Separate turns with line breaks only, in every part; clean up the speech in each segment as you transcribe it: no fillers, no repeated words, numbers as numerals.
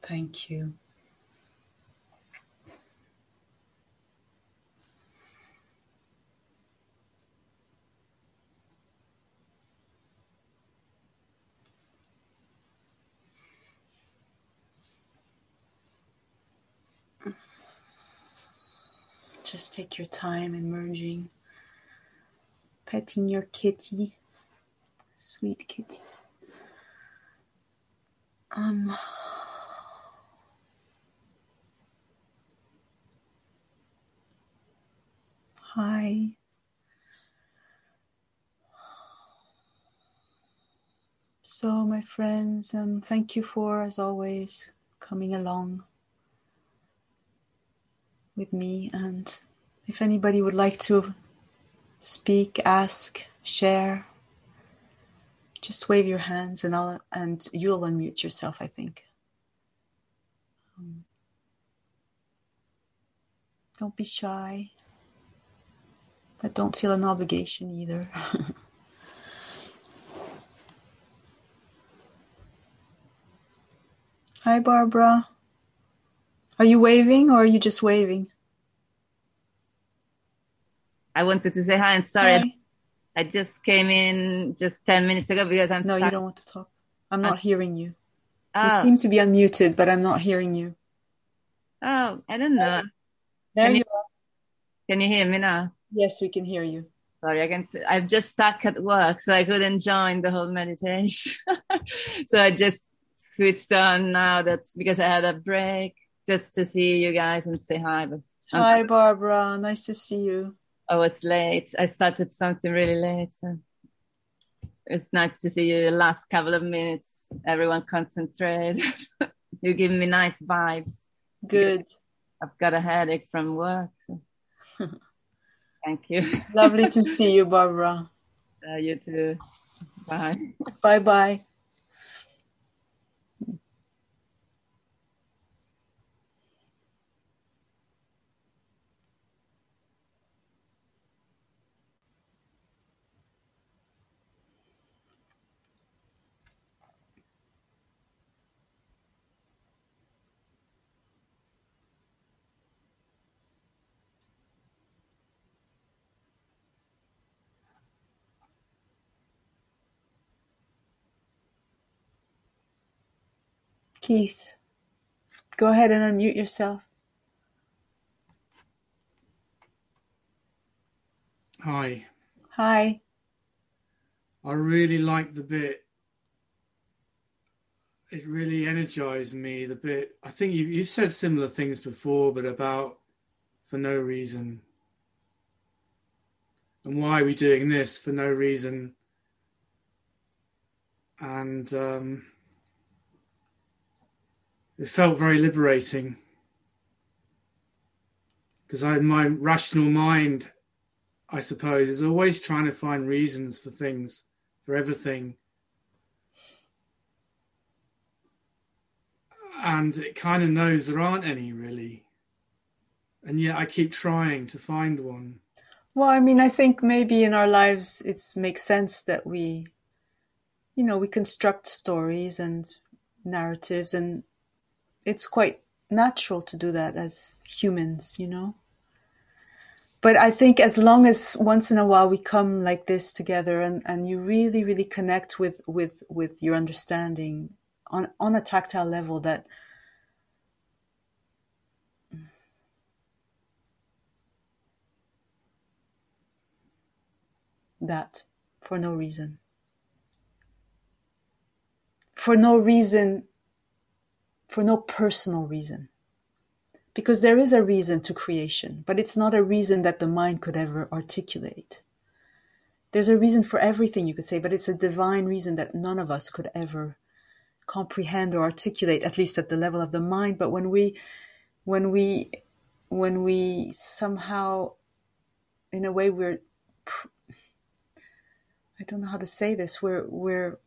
Thank you. Just take your time emerging, petting your kitty, sweet kitty. Hi. So, my friends, thank you for, as always, coming along with me. And if anybody would like to speak, ask, share, just wave your hands and you'll unmute yourself, I think. Don't be shy, but don't feel an obligation either. Hi, Barbara. Are you waving or are you just waving?
I wanted to say hi and sorry. Hi. I just came in just 10 minutes ago because I'm
No, you don't want to talk. I'm not hearing you. You seem to be unmuted, but I'm not hearing you.
Oh, I don't know.
There you are.
Can you hear me now?
Yes, we can hear you.
Sorry, I'm just stuck at work, so I couldn't join the whole meditation. So I just switched on now because I had a break just to see you guys and say hi. But
hi, Barbara. Nice to see you.
I was late. I started something really late. So it's nice to see you the last couple of minutes. Everyone concentrate. You're giving me nice vibes.
Good.
I've got a headache from work. So. Thank you.
Lovely to see you, Barbara.
You too. Bye.
Bye-bye. Keith, go ahead and unmute yourself.
Hi.
Hi.
I really liked the bit. It really energized me, the bit. I think you've said similar things before, but about for no reason. And why are we doing this for no reason? And it felt very liberating. Because my rational mind, I suppose, is always trying to find reasons for things, for everything. And it kind of knows there aren't any, really. And yet I keep trying to find one.
Well, I mean, I think maybe in our lives it makes sense that we construct stories and narratives, and it's quite natural to do that as humans, But I think as long as once in a while we come like this together and you really, really connect with your understanding on a tactile level, that for no reason. For no personal reason. Because there is a reason to creation, but it's not a reason that the mind could ever articulate. There's a reason for everything, you could say, but it's a divine reason that none of us could ever comprehend or articulate, at least at the level of the mind. But when we somehow, in a way, I don't know how to say this, we're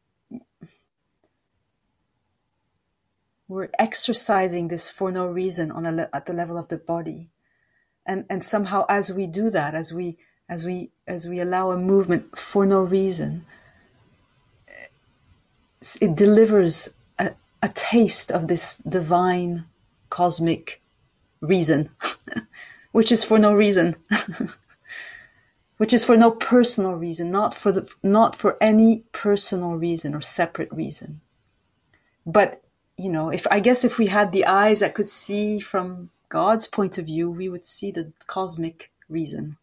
exercising this for no reason at the level of the body, and somehow as we do that, as we allow a movement for no reason, it delivers a a taste of this divine cosmic reason, which is for no reason, which is for no personal reason, not for any personal reason or separate reason. But, if we had the eyes that could see from God's point of view, we would see the cosmic reason.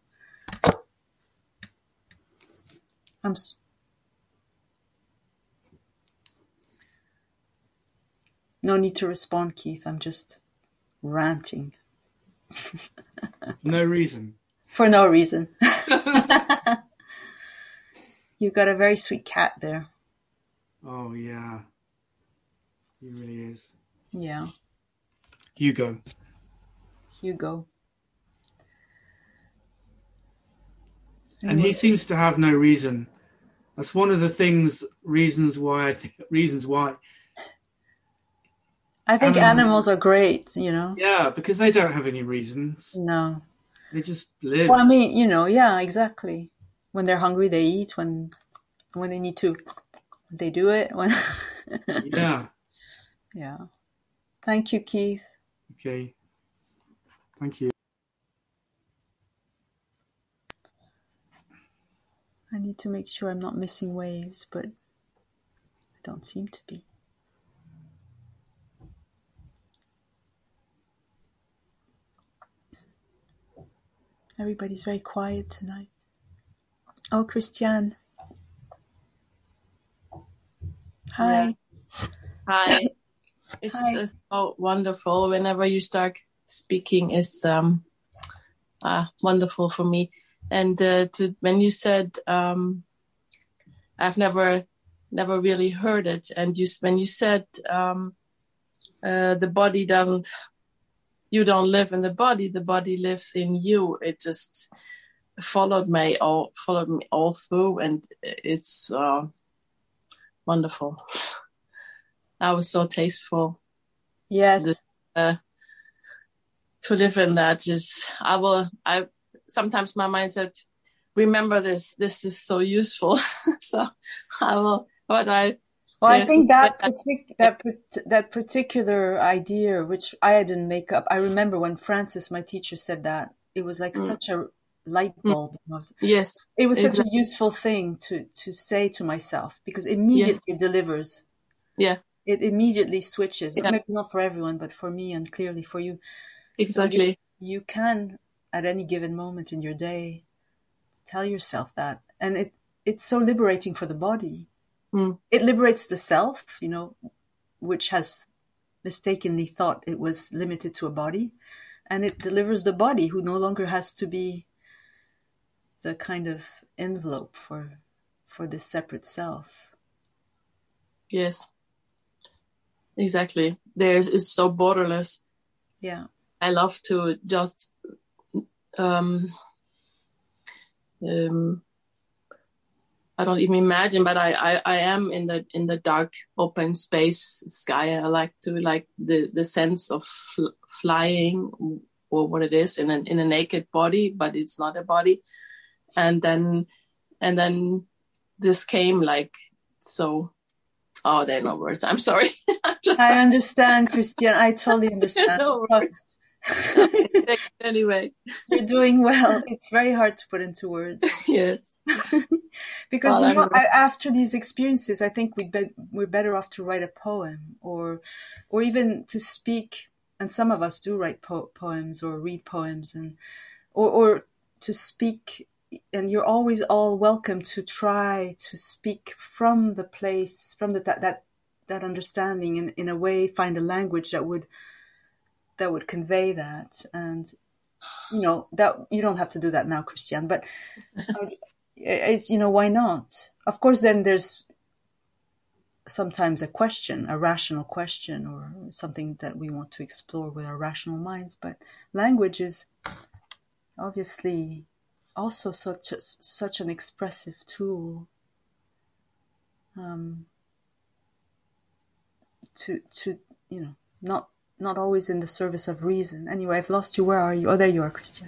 No need to respond, Keith. I'm just ranting.
No reason.
For no reason. You've got a very sweet cat there.
Oh, yeah. He really is.
Yeah.
Hugo. And he seems to have no reason. That's one of the reasons why.
I think animals are great,
Yeah, because they don't have any reasons.
No.
They just live.
Well, I mean, yeah, exactly. When they're hungry, they eat. When they need to, they do it.
Yeah.
Yeah. Thank you, Keith.
Okay. Thank you.
I need to make sure I'm not missing waves, but I don't seem to be. Everybody's very quiet tonight. Oh, Christiane. Hi.
Yeah. Hi. It's so wonderful. Whenever you start speaking, it's wonderful for me. And when you said, I've never really heard it. And when you said the body doesn't, you don't live in the body lives in you. It just followed me all through, and it's wonderful. I was so tasteful.
Yes.
To live in that, sometimes my mind said, remember this is so useful. So I will,
I think that particular idea, which I didn't make up, I remember when Francis, my teacher, said that, it was like such a light bulb.
Yes.
It was such a useful thing to say to myself, because immediately it delivers.
Yeah.
It immediately switches. Yeah. Maybe not for everyone, but for me and clearly for you.
Exactly.
So you can, at any given moment in your day, tell yourself that. And it's so liberating for the body.
Mm.
It liberates the self, which has mistakenly thought it was limited to a body. And it delivers the body, who no longer has to be the kind of envelope for this separate self.
Yes. Exactly. It's so borderless.
Yeah.
I love to just I don't even imagine, but I am in the dark open space sky. I like the sense of flying, or what it is in a naked body, but it's not a body. And then this came like so. Oh, there are no words. I'm sorry.
I understand, Christiane. I totally understand.
No words. Anyway.
You're doing well. It's very hard to put into words.
Yes.
Because, after these experiences, I think we're better off to write a poem or even to speak. And some of us do write poems or read poems or to speak. And you're always all welcome to try to speak from the place, from that understanding, and in a way find a language that would convey that. And that you don't have to do that now, Christiane, but it's why not? Of course, then there's sometimes a rational question, or something that we want to explore with our rational minds. But language is obviously also such an expressive tool to not always in the service of reason. Anyway, I've lost you. Where are you? Oh, there you are, Christiane.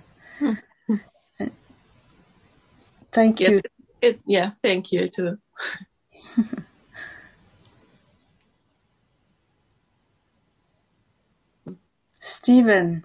Thank you.
Thank you too.
Stephen.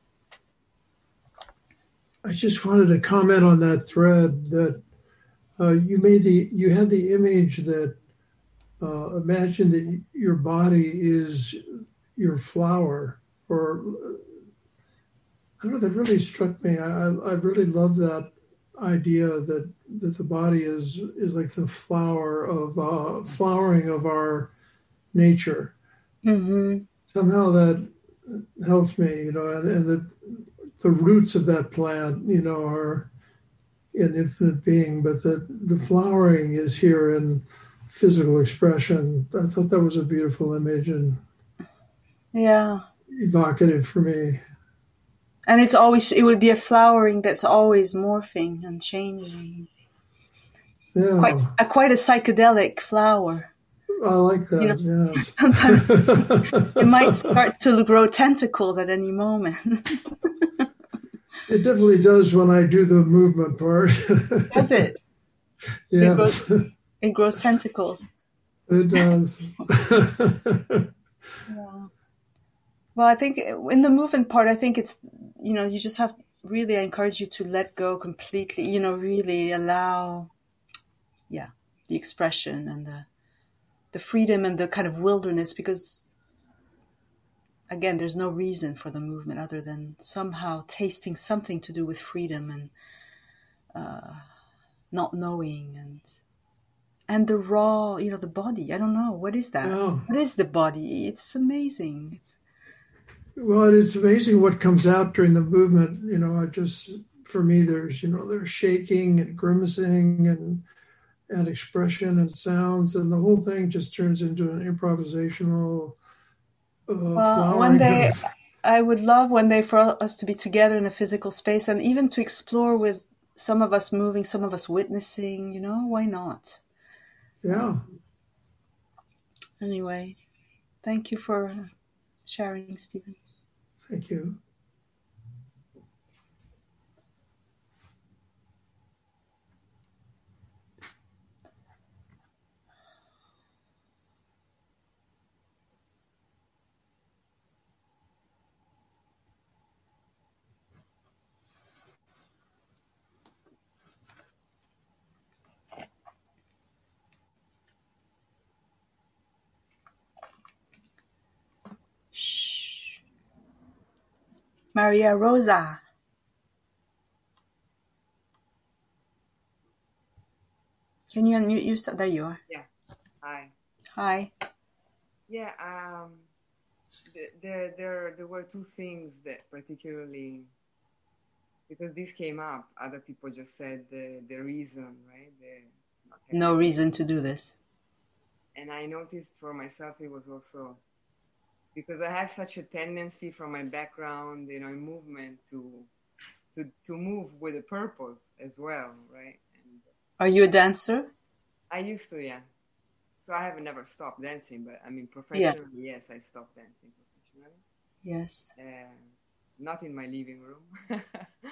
I just wanted to comment on that thread that you had the image that imagine that your body is your flower, or I don't know, that really struck me. I really love that idea that the body is like the flowering of our nature.
Mm-hmm.
Somehow that helps me, and the roots of that plant, are an infinite being, but the flowering is here in physical expression. I thought that was a beautiful image and evocative for me.
And it would be a flowering that's always morphing and changing.
Yeah.
Quite a psychedelic flower.
I like that, yes.
Sometimes it might start to grow tentacles at any moment.
It definitely does when I do the movement part.
Does it?
Yes.
It grows tentacles.
It does.
Yeah. Well, I think in the movement part, I think it's, you just have really, I encourage you to let go completely, really allow, the expression and the freedom and the kind of wilderness, because again, there's no reason for the movement other than somehow tasting something to do with freedom and not knowing and the raw, the body. I don't know. What is that?
Yeah.
What is the body? It's amazing.
Well, it's amazing what comes out during the movement. For me, there's shaking and grimacing and expression and sounds, and the whole thing just turns into an improvisational flowering.
One day, I would love one day for us to be together in a physical space and even to explore with some of us moving, some of us witnessing, why not?
Yeah.
Anyway, thank you for sharing, Stephen.
Thank you.
Shh. Maria Rosa. Can you unmute yourself? There you are.
Yeah. Hi.
Hi.
Yeah. There were two things that particularly, because this came up, other people just said the reason, right?
No reason to do this.
And I noticed for myself it was also because I have such a tendency from my background, in movement to move with a purpose as well, right? And
are you a dancer?
I used to, yeah. So I have never stopped dancing, but I mean, professionally, yes, I stopped dancing professionally.
Yes.
Not in my living room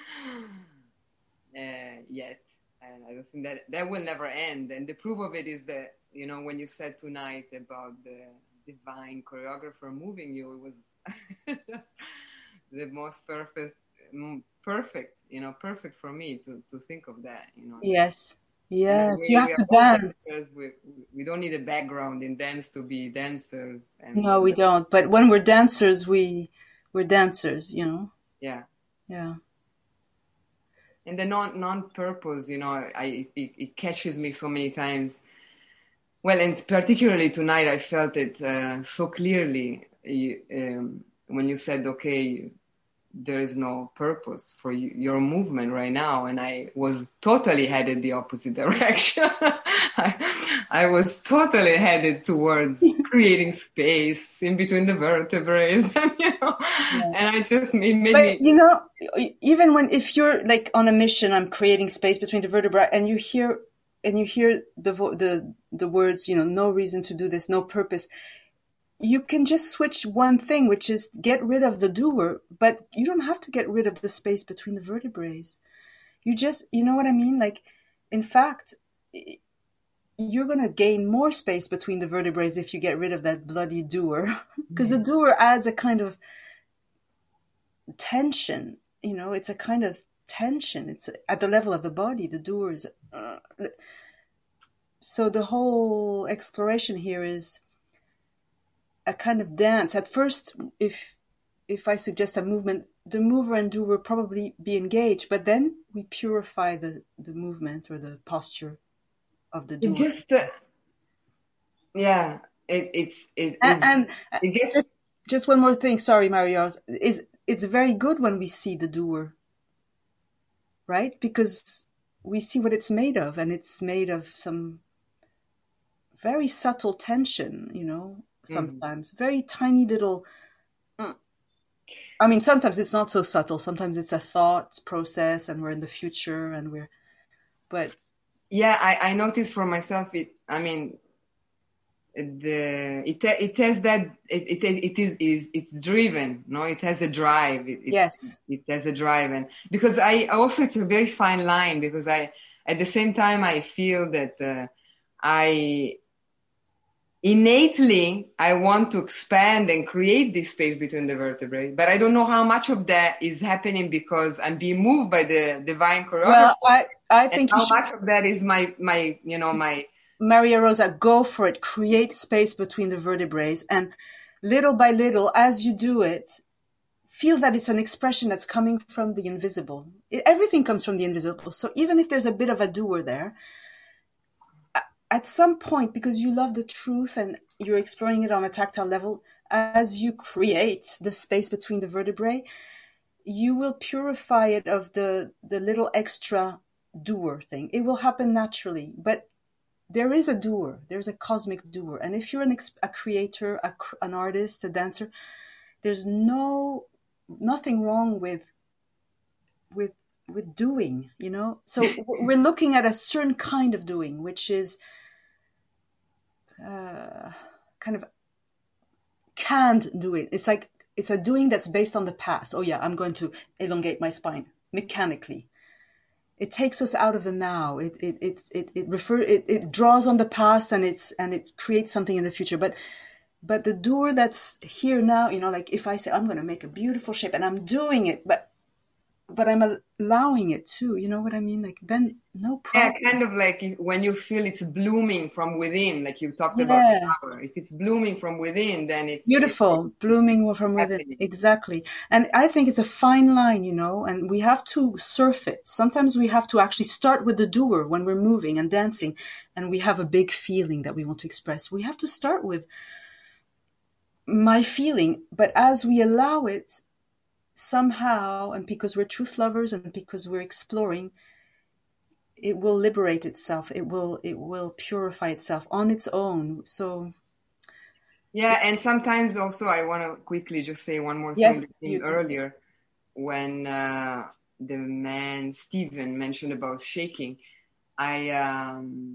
yet. And I don't think that will never end. And the proof of it is that, when you said tonight about the divine choreographer moving you, it was the most perfect, perfect for me to think of that,
Yes. Yes, you have to dance.
We don't need a background in dance to be dancers.
No, we don't. But when we're dancers, we're dancers,
Yeah.
Yeah.
And the non-purpose, it catches me so many times. Well, and particularly tonight, I felt it so clearly when you said, okay, there is no purpose for your movement right now. And I was totally headed the opposite direction. I was totally headed towards creating space in between the vertebrae. And I just made me...
But, even if you're like on a mission, I'm creating space between the vertebrae, and you hear the words, no reason to do this, no purpose. You can just switch one thing, which is get rid of the doer, but you don't have to get rid of the space between the vertebrae. You just, you know what I mean? Like, in fact, you're going to gain more space between the vertebrae if you get rid of that bloody doer. Because the doer adds a kind of tension. You know, it's a kind of tension. It's at the level of the body. The doer is. So the whole exploration here is a kind of dance. At first, if I suggest a movement, the mover and doer will probably be engaged, but then we purify the movement or the posture of the doer.
It just, it gets.
Just one more thing. Sorry, Mario. It's very good when we see the doer, right? Because we see what it's made of, and it's made of some very subtle tension, you know, sometimes very tiny little. I mean, sometimes it's not so subtle. Sometimes it's a thought process, and we're in the future, and but.
Yeah, I noticed for myself. It has that. It's driven. No, it has a drive.
Yes,
it has a drive, and because I also, it's a very fine line, because at the same time I feel that innately I want to expand and create this space between the vertebrae, but I don't know how much of that is happening because I'm being moved by the divine choreography.
Well, I think
how much of that is my
Maria Rosa, go for it. Create space between the vertebrae, and little by little, as you do it, feel that it's an expression that's coming from the invisible. Everything comes from the invisible. So even if there's a bit of a doer there, at some point, because you love the truth and you're exploring it on a tactile level, as you create the space between the vertebrae, you will purify it of the little extra doer thing. It will happen naturally, but there is a doer. There's a cosmic doer. And if you're a creator, an artist, a dancer, there's nothing wrong with doing, you know? So we're looking at a certain kind of doing, which is kind of canned doing. It's like, it's a doing that's based on the past. Oh yeah, I'm going to elongate my spine mechanically. It takes us out of the now. It draws on the past, and it creates something in the future. But the doer that's here now, you know, like if I say I'm going to make a beautiful shape and I'm doing it, but I'm allowing it too. You know what I mean? Like then no problem.
Yeah, kind of like when you feel it's blooming from within, like you talked about flower. If it's blooming from within, then it's
beautiful, blooming from within. Exactly. And I think it's a fine line, you know, and we have to surf it. Sometimes we have to actually start with the doer when we're moving and dancing, and we have a big feeling that we want to express. We have to start with my feeling, but as we allow it, somehow, and because we're truth lovers and because we're exploring, it will liberate itself. It will purify itself on its own. So
yeah, and sometimes also I want to quickly just say one more thing that came earlier when the man Stephen mentioned about shaking. I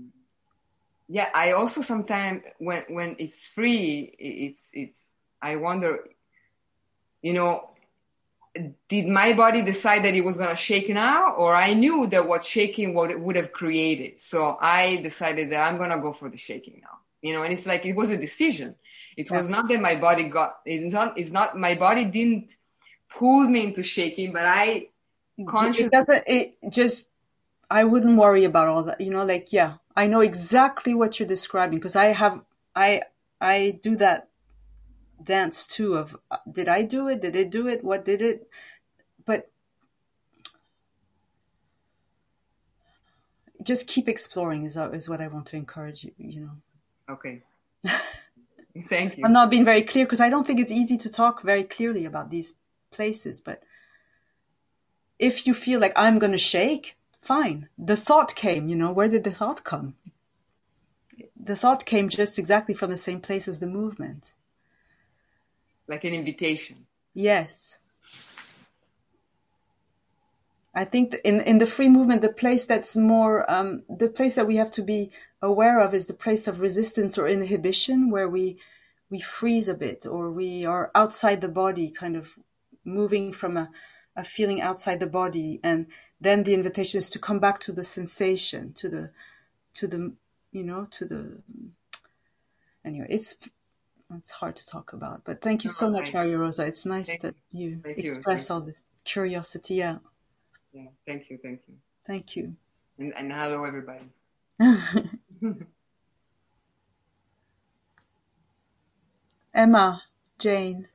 also sometimes when it's free, I wonder, you know, did my body decide that it was going to shake now, or I knew that what shaking would have created? So I decided that I'm going to go for the shaking now, you know, and it's like, it was a decision. It was not that my body my body didn't pull me into shaking, but I consciously.
I wouldn't worry about all that, you know, like, yeah, I know exactly what you're describing, because I do that dance too of, did I do it? Did it do it? What did it? But just keep exploring is what I want to encourage you, you know.
Okay. Thank you.
I'm not being very clear because I don't think it's easy to talk very clearly about these places, but if you feel like I'm going to shake, fine. The thought came, you know, where did the thought come? The thought came just exactly from the same place as the movement.
Like an invitation.
Yes. I think in the free movement, the place that's more, the place that we have to be aware of is the place of resistance or inhibition, where we freeze a bit, or we are outside the body, kind of moving from a feeling outside the body. And then the invitation is to come back to the sensation, to the, you know, to the, anyway, it's, it's hard to talk about. But thank you so much, Maria Rosa. It's nice that you express all this curiosity. Yeah.
Yeah. Thank you.
Thank you.
And hello, everybody.
Emma, Jane.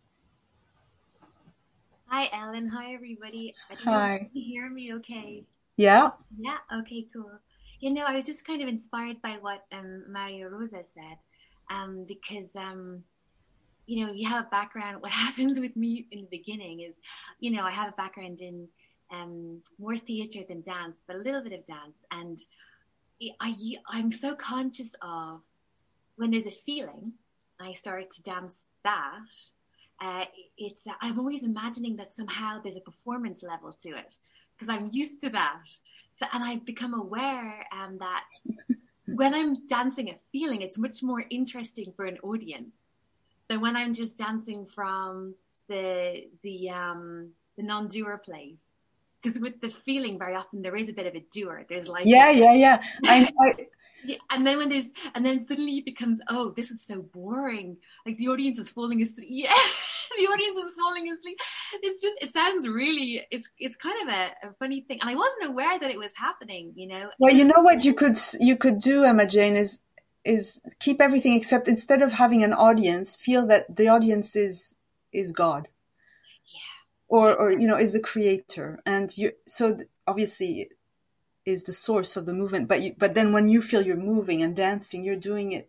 Hi, Ellen. Hi, everybody. I don't know if you can hear me okay.
Yeah.
Yeah. Okay, cool. I was just kind of inspired by what Maria Rosa said, because, you have a background. What happens with me in the beginning is, I have a background in more theater than dance, but a little bit of dance. And I'm so conscious of when there's a feeling, I start to dance that. I'm always imagining that somehow there's a performance level to it because I'm used to that. So, and I've become aware that when I'm dancing a feeling, it's much more interesting for an audience than when I'm just dancing from the non-doer place. Because with the feeling, very often there is a bit of a doer. There's like
yeah.
Yeah, and then suddenly it becomes, oh, this is so boring. Like the audience is falling asleep. Yeah, the audience is falling asleep. It sounds really, it's kind of a funny thing. And I wasn't aware that it was happening,
Well, you know what you could do, Emma Jane, is keep everything except instead of having an audience, feel that the audience is God. Yeah. Or is the creator. And obviously is the source of the movement, but then when you feel you're moving and dancing, you're doing it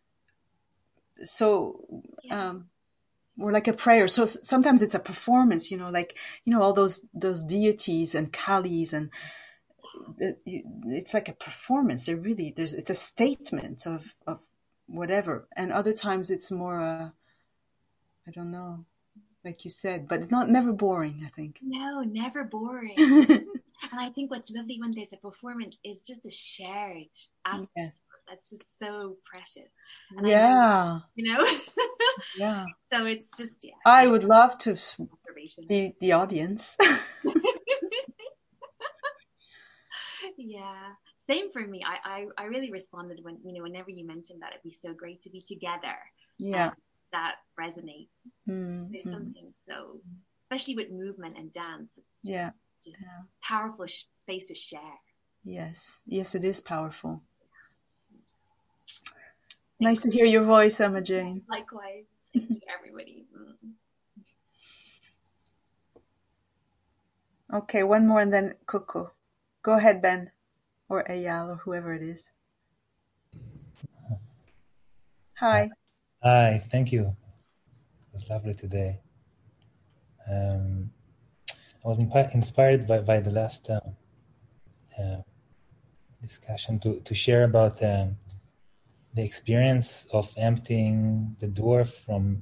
so or like a prayer. So sometimes it's a performance, all those deities and Kalis, and it's like a performance. It's a statement of whatever. And other times it's more I don't know, like you said, but never boring, I think.
No, never boring. And I think what's lovely when there's a performance is just the shared aspect. Yeah. That's just so precious. And
yeah.
Yeah. So it's just,
I would love to be the audience.
Yeah. Same for me. I really responded when, whenever you mentioned that it'd be so great to be together.
Yeah.
That resonates. Mm-hmm. There's something so, especially with movement and dance, it's just powerful space to share.
Yes, it is powerful. Nice to hear your voice, Emma Jane.
Likewise. Thank you, everybody.
Okay, one more and then Coco. Go ahead, Ben, or Eyal, or whoever it is. Hi.
Hi, thank you. It was lovely today. I was inspired by the last discussion to share about the experience of emptying the door from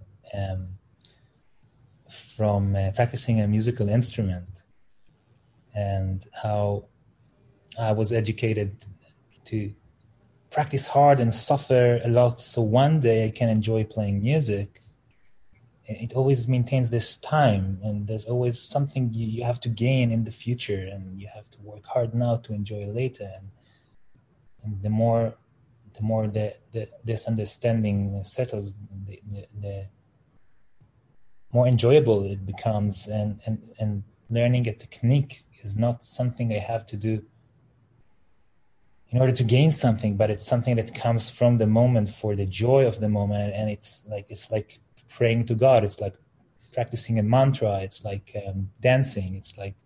practicing a musical instrument, and how I was educated to practice hard and suffer a lot so one day I can enjoy playing music. It always maintains this time, and there's always something you have to gain in the future, and you have to work hard now to enjoy later. And the more this understanding settles, the more enjoyable it becomes, and learning a technique is not something I have to do in order to gain something, but it's something that comes from the moment for the joy of the moment. And it's like praying to God. It's like practicing a mantra. It's like dancing. It's like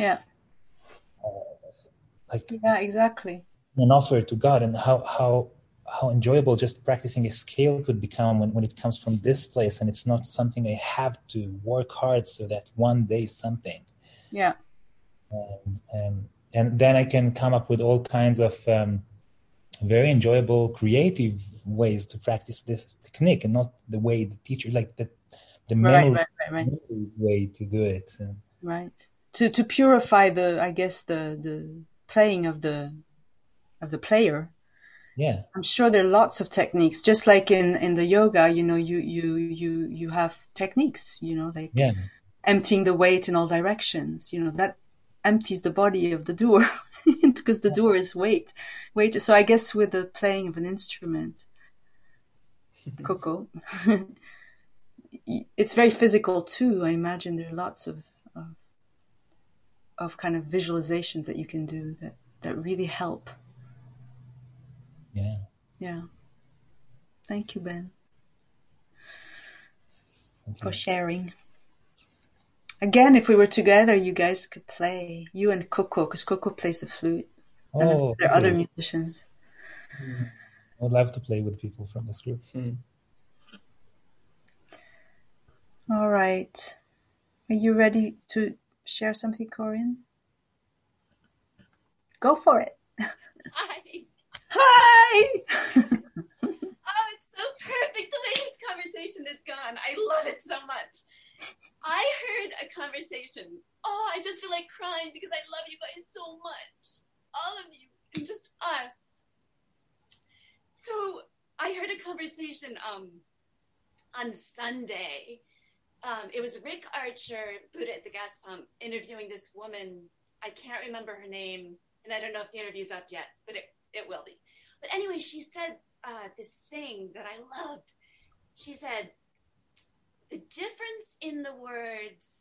exactly,
an offer to God. And how enjoyable just practicing a scale could become when it comes from this place, and it's not something I have to work hard so that one day something.
Yeah.
And then I can come up with all kinds of very enjoyable, creative ways to practice this technique, and not the way the teacher, like the memory way to do it.
Right. To purify the playing of the player.
Yeah.
I'm sure there are lots of techniques, just like in the yoga, you have techniques, like emptying the weight in all directions, that empties the body of the doer because the doer is weight. So I guess with the playing of an instrument, Coco. It's very physical too. I imagine there are lots of kind of visualizations that you can do that really help.
Yeah.
Yeah. Thank you, Ben,
Thank
for
you.
sharing. Again, if we were together, you guys could play. You and Coco, because Coco plays the flute. And
Oh,
there are other
okay.
musicians.
I would love to play with people from this group.
All right. Are you ready to share something, Corinne? Go for it.
Hi.
Hi!
Oh, it's so perfect the way this conversation has gone. I love it so much. I heard a conversation. Oh, I just feel like crying because I love you guys so much. All of you and just us. So I heard a conversation on Sunday. It was Rick Archer, Buddha at the Gas Pump, interviewing this woman. I can't remember her name, and I don't know if the interview's up yet, but it will be. But anyway, she said this thing that I loved. She said, the difference in the words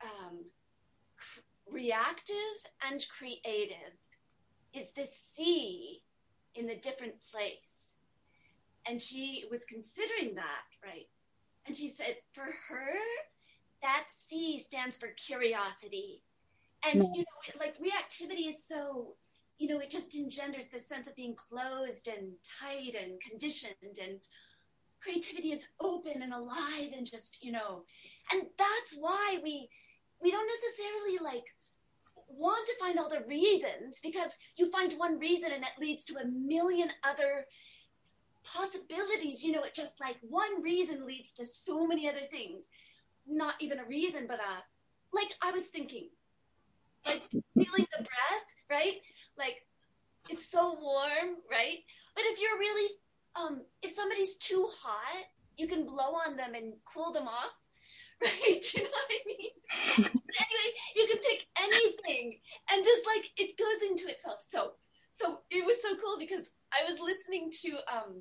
reactive and creative is the C in the different place. And she was considering that, right? And she said, for her, that C stands for curiosity. And, you know, like reactivity is so, you know, it just engenders this sense of being closed and tight and conditioned, and creativity is open and alive and just, you know, and that's why we don't necessarily like want to find all the reasons, because you find one reason and it leads to a million other possibilities. You know, it just like one reason leads to so many other things. Not even a reason, but like I was thinking, like feeling the breath, right? Like it's so warm, right? But if you're really if somebody's too hot, you can blow on them and cool them off, right? You know what I mean? Anyway, you can pick anything and just like it goes into itself. So it was so cool because I was listening to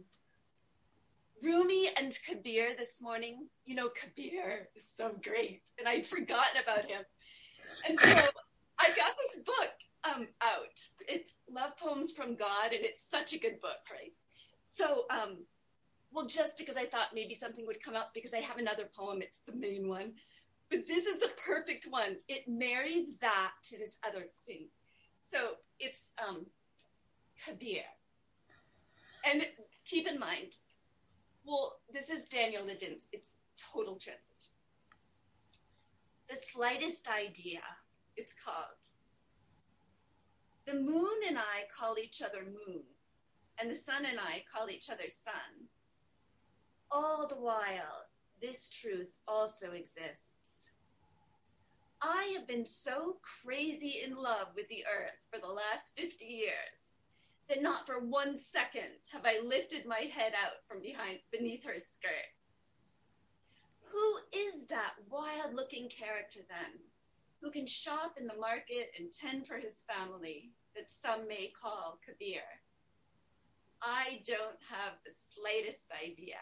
Rumi and Kabir this morning. You know, Kabir is so great, and I'd forgotten about him. And so I got this book out. It's Love Poems from God, and it's such a good book, right? So, well, just because I thought maybe something would come up because I have another poem, it's the main one. But this is the perfect one. It marries that to this other thing. So it's Kabir. And keep in mind, well, this is Daniel Lidin's. It's total translation. The slightest idea, it's called. The moon and I call each other moon, and the sun and I call each other sun. All the while, this truth also exists. I have been so crazy in love with the earth for the last 50 years that not for 1 second have I lifted my head out from beneath her skirt. Who is that wild-looking character then, who can shop in the market and tend for his family that some may call Kabir? I don't have the slightest idea.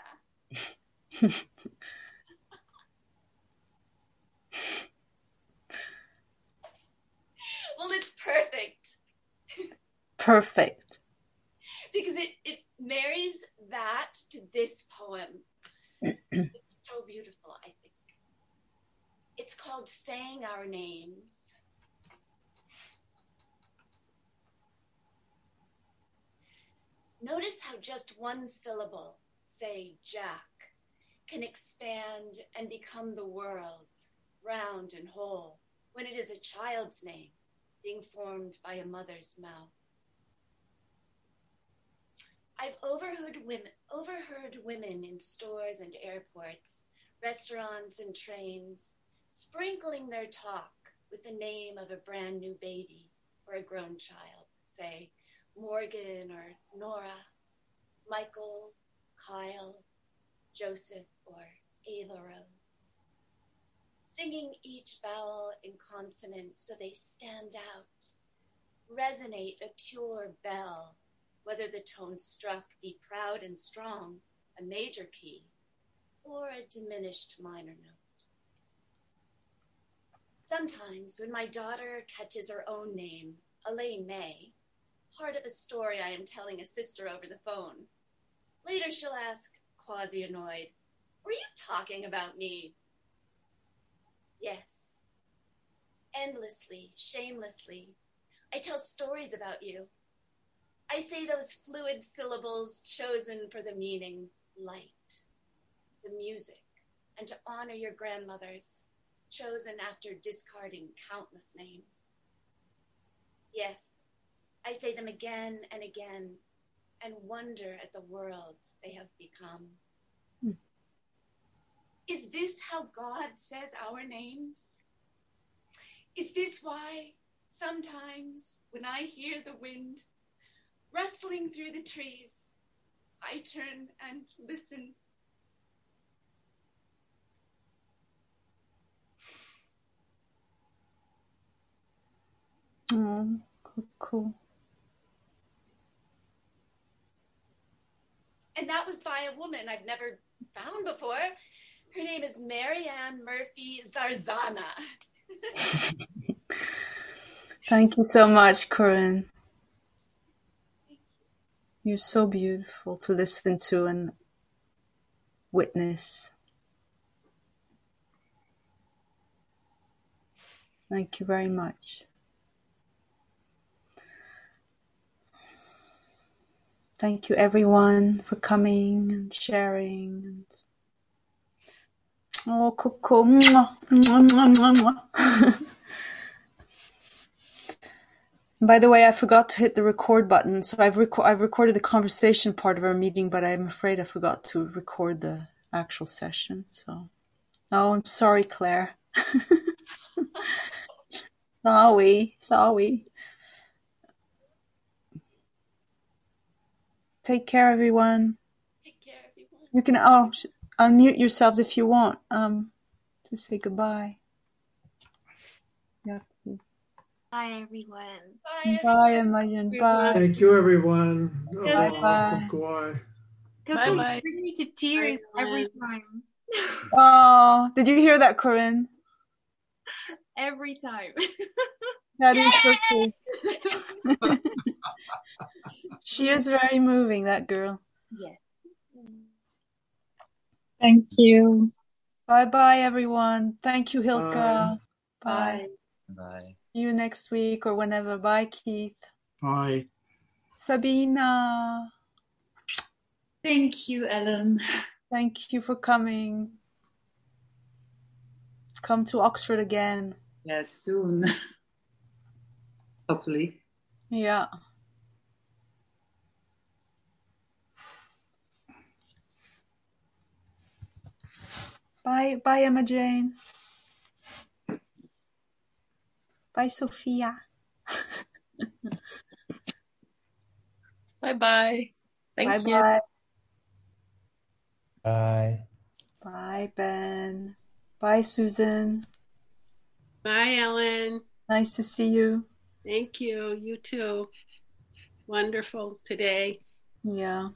Well, it's perfect.
Perfect.
Because it marries that to this poem. It's so beautiful, I think. It's called Saying Our Names. Notice how just one syllable, say Jack, can expand and become the world, round and whole, when it is a child's name being formed by a mother's mouth. I've overheard women in stores and airports, restaurants and trains, sprinkling their talk with the name of a brand new baby or a grown child, say Morgan or Nora, Michael, Kyle, Joseph, or Ava Rose, singing each vowel in consonant so they stand out, resonate a pure bell, whether the tone struck be proud and strong a major key, or a diminished minor note. Sometimes when my daughter catches her own name, Elaine May, part of a story I am telling a sister over the phone, later she'll ask, quasi-annoyed, "Were you talking about me?" Yes. Endlessly, shamelessly, I tell stories about you. I say those fluid syllables chosen for the meaning light, the music, and to honor your grandmothers, chosen after discarding countless names. Yes, I say them again and again and wonder at the world they have become. Is this how God says our names? Is this why sometimes when I hear the wind rustling through the trees, I turn and listen?
Oh, cool.
And that was by a woman I've never found before. Her name is Marianne Murphy Zarzana.
Thank you so much, Corinne. You're so beautiful to listen to and witness. Thank you very much. Thank you, everyone, for coming and sharing. And oh, cool. Mwah, mwah, mwah, mwah. By the way, I forgot to hit the record button. So I've recorded the conversation part of our meeting, but I'm afraid I forgot to record the actual session. So, oh, I'm sorry, Claire. Sorry. Take care, everyone.
Take care, everyone.
You can unmute yourselves if you want. To say goodbye. Yeah.
Bye, everyone.
Bye, Imogen. Bye.
Thank you, everyone.
Bye-bye.
From Kauai.
Coco, you
Bye-bye.
bring me to tears every time.
Oh, did you hear that, Corinne?
Every time.
That is so cool. She is very moving, that girl.
Yes.
Thank you.
Bye-bye, everyone. Thank you, Hilka.
Bye.
Bye.
See you next week or whenever. Bye, Keith.
Bye.
Sabina.
Thank you, Ellen.
Thank you for coming. Come to Oxford again.
Yes, soon. Hopefully.
Yeah. Bye, Emma Jane. Bye, Sophia.
Bye-bye. Thank you.
Bye-bye.
Bye.
Bye, Ben. Bye, Susan.
Bye, Ellen.
Nice to see you.
Thank you. You too. Wonderful today.
Yeah.